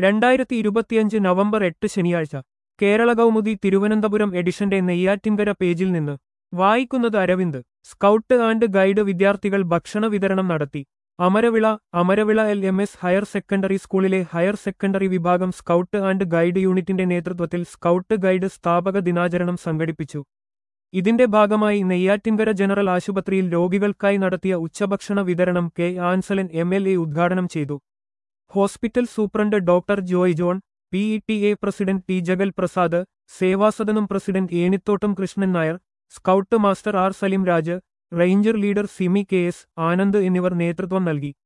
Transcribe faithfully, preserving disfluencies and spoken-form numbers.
രണ്ടായിരത്തി ഇരുപത്തിയഞ്ച് നവംബർ എട്ട് ശനിയാഴ്ച കേരള കൗമുദി തിരുവനന്തപുരം എഡിഷന്റെ നെയ്യാറ്റിൻകര പേജിൽ നിന്ന് വായിക്കുന്നത് അരവിന്ദ്. സ്കൗട്ട് ആൻഡ് ഗൈഡ് വിദ്യാർത്ഥികൾ ഭക്ഷണ വിതരണം നടത്തി. Amaravila Amaravila L M S higher secondary സ്കൂളിലെ ഹയർ സെക്കൻഡറി വിഭാഗം സ്കൗട്ട് ആൻഡ് ഗൈഡ് യൂണിറ്റിന്റെ നേതൃത്വത്തിൽ സ്കൗട്ട് ഗൈഡ് സ്ഥാപക ദിനാചരണം സംഘടിപ്പിച്ചു. ഇതിന്റെ ഭാഗമായി നെയ്യാറ്റിൻകര ജനറൽ ആശുപത്രിയിൽ രോഗികൾക്കായി നടത്തിയ ഉച്ചഭക്ഷണ വിതരണം K Ansalan M L A ഉദ്ഘാടനം ചെയ്തു. Hospital superintendent doctor Joy John, P E T A president T Jagal Prasad, Sevasadanam president Enithottam Krishnan Nair, scout master R Salim Raj, ranger leader Simi K S Anand എന്നിവർ നേതൃത്വം നൽകി.